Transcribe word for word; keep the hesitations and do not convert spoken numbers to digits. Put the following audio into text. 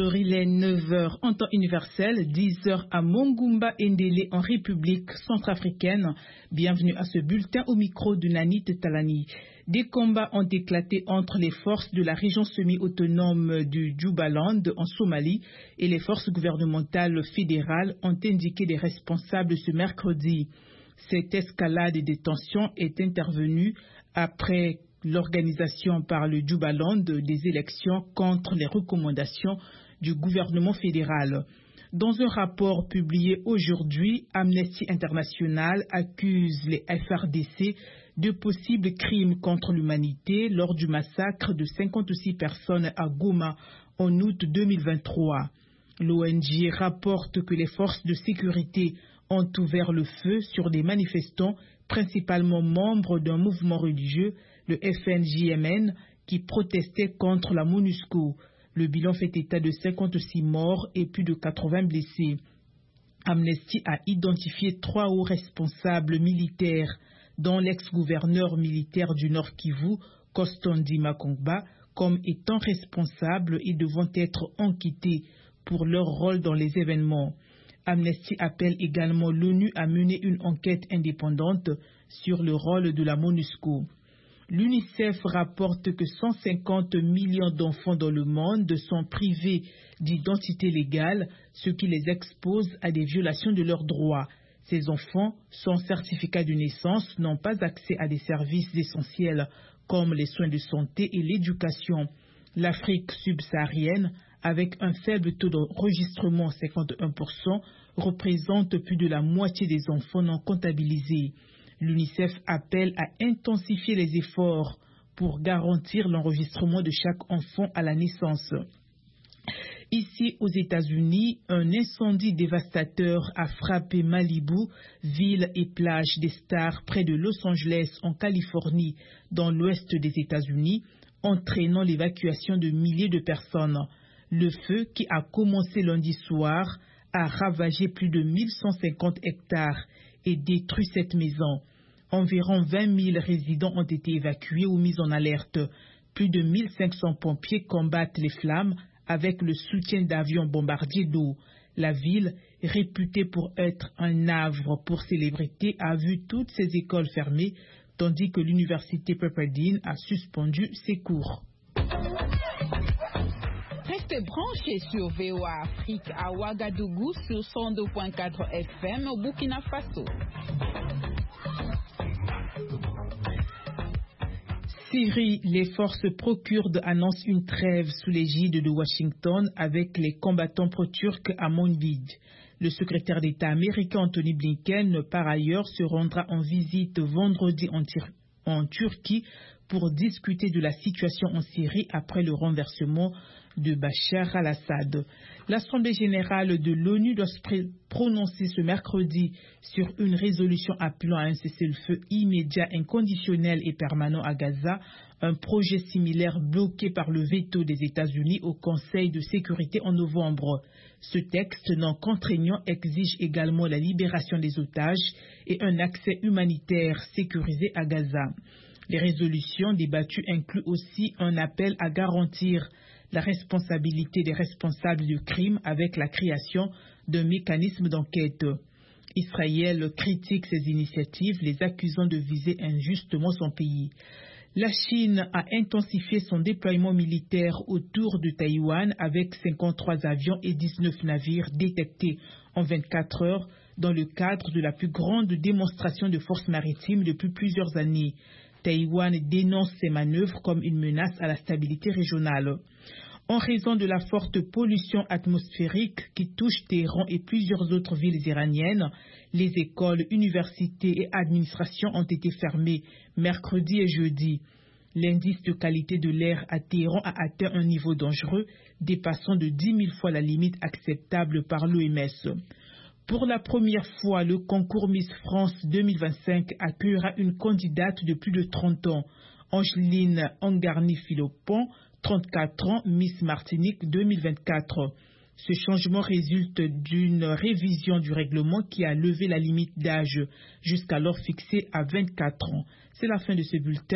Aujourd'hui, les neuf heures en temps universel, dix heures à Mongumba Ndélé en République centrafricaine. Bienvenue à ce bulletin au micro de Nanit Talani. Des combats ont éclaté entre les forces de la région semi-autonome du Jubaland en Somalie et les forces gouvernementales fédérales ont indiqué des responsables ce mercredi. Cette escalade de tensions est intervenue après l'organisation par le Jubaland des élections contre les recommandations du gouvernement fédéral. Dans un rapport publié aujourd'hui, Amnesty International accuse les F R D C de possibles crimes contre l'humanité lors du massacre de cinquante-six personnes à Goma en août deux mille vingt-trois. L'O N G rapporte que les forces de sécurité ont ouvert le feu sur des manifestants, principalement membres d'un mouvement religieux, le F N J M N, qui protestait contre la MONUSCO. Le bilan fait état de cinquante-six morts et plus de quatre-vingts blessés. Amnesty a identifié trois hauts responsables militaires, dont l'ex-gouverneur militaire du Nord Kivu, Kostondi Makongba, comme étant responsables et devant être enquêtés pour leur rôle dans les événements. Amnesty appelle également l'ONU à mener une enquête indépendante sur le rôle de la MONUSCO. L'UNICEF rapporte que cent cinquante millions d'enfants dans le monde sont privés d'identité légale, ce qui les expose à des violations de leurs droits. Ces enfants, sans certificat de naissance, n'ont pas accès à des services essentiels comme les soins de santé et l'éducation. L'Afrique subsaharienne, avec un faible taux d'enregistrement, cinquante et un pour cent, représente plus de la moitié des enfants non comptabilisés. L'UNICEF appelle à intensifier les efforts pour garantir l'enregistrement de chaque enfant à la naissance. Ici, aux États-Unis, un incendie dévastateur a frappé Malibu, ville et plage des stars près de Los Angeles, en Californie, dans l'ouest des États-Unis, entraînant l'évacuation de milliers de personnes. Le feu, qui a commencé lundi soir, a ravagé plus de mille cent cinquante hectares et détruit cette maison. Environ vingt mille résidents ont été évacués ou mis en alerte. Plus de mille cinq cents pompiers combattent les flammes avec le soutien d'avions bombardiers d'eau. La ville, réputée pour être un havre pour célébrités, a vu toutes ses écoles fermées, tandis que l'université Pepperdine a suspendu ses cours. Restez branchés sur V O A Afrique à Ouagadougou sur cent deux point quatre F M au Burkina Faso. Syrie, les forces pro-kurdes annoncent une trêve sous l'égide de Washington avec les combattants pro-turcs à Manbij. Le secrétaire d'État américain Anthony Blinken, par ailleurs, se rendra en visite vendredi en, Tur- en Turquie pour discuter de la situation en Syrie après le renversement de Bachar al-Assad. L'Assemblée générale de l'ONU doit se prononcer ce mercredi sur une résolution appelant à un cessez-le-feu immédiat, inconditionnel et permanent à Gaza, un projet similaire bloqué par le veto des États-Unis au Conseil de sécurité en novembre. Ce texte non contraignant exige également la libération des otages et un accès humanitaire sécurisé à Gaza. Les résolutions débattues incluent aussi un appel à garantir la responsabilité des responsables du crime avec la création d'un mécanisme d'enquête. Israël critique ces initiatives, les accusant de viser injustement son pays. La Chine a intensifié son déploiement militaire autour de Taïwan avec cinquante-trois avions et dix-neuf navires détectés en vingt-quatre heures dans le cadre de la plus grande démonstration de force maritime depuis plusieurs années. Taïwan dénonce ces manœuvres comme une menace à la stabilité régionale. En raison de la forte pollution atmosphérique qui touche Téhéran et plusieurs autres villes iraniennes, les écoles, universités et administrations ont été fermées mercredi et jeudi. L'indice de qualité de l'air à Téhéran a atteint un niveau dangereux, dépassant de dix mille fois la limite acceptable par l'O M S. Pour la première fois, le concours Miss France deux mille vingt-cinq accueillera une candidate de plus de trente ans, Angeline Angarni-Philopon, trente-quatre ans, Miss Martinique deux mille vingt-quatre. Ce changement résulte d'une révision du règlement qui a levé la limite d'âge jusqu'alors fixée à vingt-quatre ans. C'est la fin de ce bulletin.